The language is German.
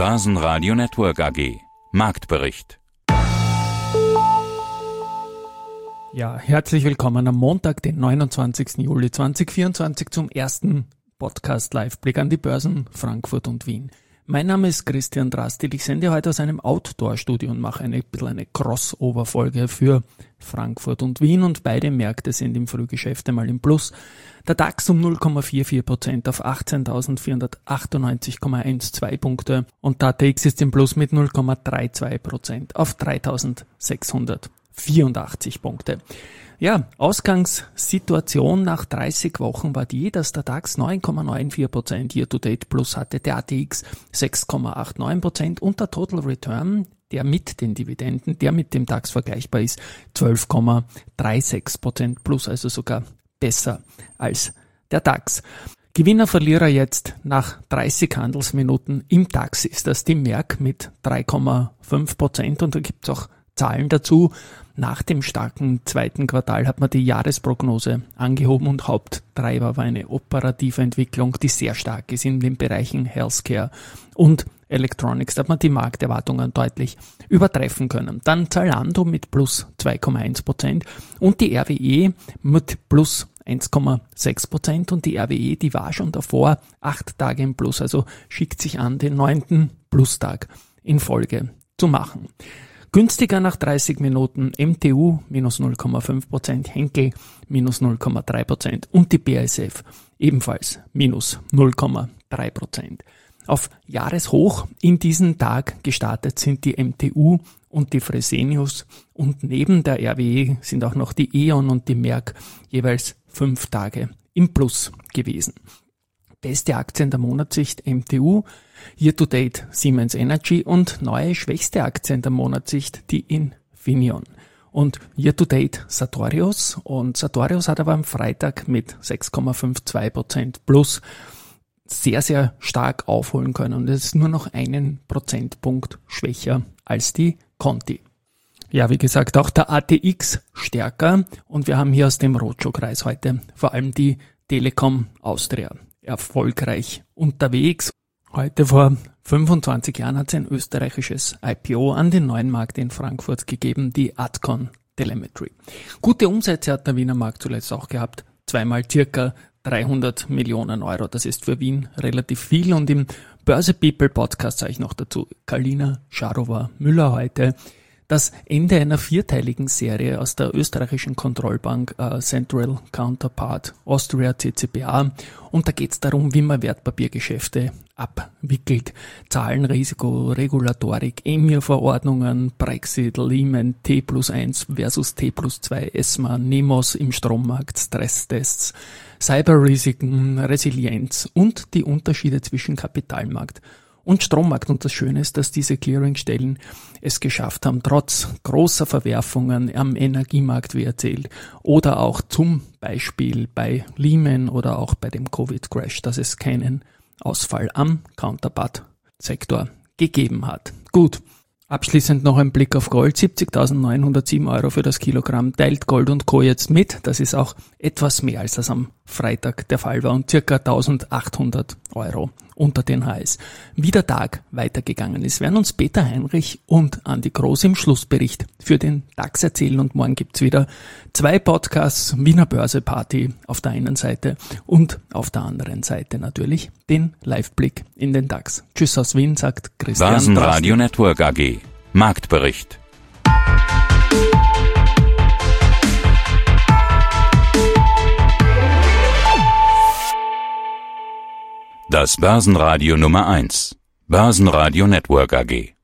Börsenradio Network AG. Marktbericht. Ja, herzlich willkommen am Montag, den 29. Juli 2024 zum ersten Podcast-Live-Blick an die Börsen Frankfurt und Wien. Mein Name ist Christian Drastil. Ich sende heute aus einem Outdoor-Studio und mache eine Crossover-Folge für Frankfurt und Wien, und beide Märkte sind im Frühgeschäft einmal im Plus. Der DAX um 0,44% auf 18.498,12 Punkte und der ATX ist im Plus mit 0,32% auf 3.684 Punkte. Ja, Ausgangssituation nach 30 Wochen war die, dass der DAX 9,94% Year-to-Date plus hatte, der ATX 6,89% und der Total Return, der mit den Dividenden, der mit dem DAX vergleichbar ist, 12,36% plus, also sogar besser als der DAX. Gewinner, Verlierer jetzt nach 30 Handelsminuten im DAX ist das die Merck mit 3,5% und da gibt es auch Zahlen dazu. Nach dem starken zweiten Quartal hat man die Jahresprognose angehoben und Haupttreiber war eine operative Entwicklung, die sehr stark ist in den Bereichen Healthcare und Electronics. Da hat man die Markterwartungen deutlich übertreffen können. Dann Zalando mit plus 2,1% und die RWE mit plus 1,6% und die RWE, die war schon davor 8 Tage im Plus, also schickt sich an, den 9. Plustag in Folge zu machen. Günstiger nach 30 Minuten MTU minus 0,5%, Henkel minus 0,3% und die BASF ebenfalls minus 0,3%. Auf Jahreshoch in diesen Tag gestartet sind die MTU und die Fresenius und neben der RWE sind auch noch die E.ON und die Merck jeweils 5 Tage im Plus gewesen. Beste Aktien der Monatssicht MTU, Year-to-Date Siemens Energy und neue schwächste Aktien der Monatssicht die Infineon. Und Year-to-Date Sartorius, und Sartorius hat aber am Freitag mit 6,52% plus sehr, sehr stark aufholen können und es ist nur noch einen Prozentpunkt schwächer als die Conti. Ja, wie gesagt, auch der ATX stärker und wir haben hier aus dem Roadshow-Kreis heute vor allem die Telekom Austria erfolgreich unterwegs. Heute vor 25 Jahren hat es ein österreichisches IPO an den neuen Markt in Frankfurt gegeben, die Adcon Telemetry. Gute Umsätze hat der Wiener Markt zuletzt auch gehabt, zweimal circa 300 Millionen Euro. Das ist für Wien relativ viel und im Börse People Podcast sage ich noch dazu Kalina Scharova-Müller heute das Ende einer 4-teiligen Serie aus der österreichischen Kontrollbank Central Counterpart Austria CCBA und da geht es darum, wie man Wertpapiergeschäfte abwickelt. Zahlenrisiko, Regulatorik, EMIR-Verordnungen, Brexit, Lehman, T+1 versus T+2, ESMA, NEMOS im Strommarkt, Stresstests, Cyberrisiken, Resilienz und die Unterschiede zwischen Kapitalmarkt und Strommarkt. Und das Schöne ist, dass diese Clearingstellen es geschafft haben, trotz großer Verwerfungen am Energiemarkt, wie erzählt, oder auch zum Beispiel bei Lehman oder auch bei dem Covid-Crash, dass es keinen Ausfall am Counterpart-Sektor gegeben hat. Gut. Abschließend noch ein Blick auf Gold, 70.907 Euro für das Kilogramm, teilt Gold und Co. jetzt mit. Das ist auch etwas mehr, als das am Freitag der Fall war und circa 1.800 Euro unter den Highs. Wie der Tag weitergegangen ist, werden uns Peter Heinrich und Andi Groß im Schlussbericht für den DAX erzählen und morgen gibt's wieder 2 Podcasts, Wiener Börse Party auf der einen Seite und auf der anderen Seite natürlich den Live-Blick in den DAX. Tschüss aus Wien, sagt Christian Börsenradio Network AG. Marktbericht. Das Börsenradio Nummer 1. Börsenradio Network AG.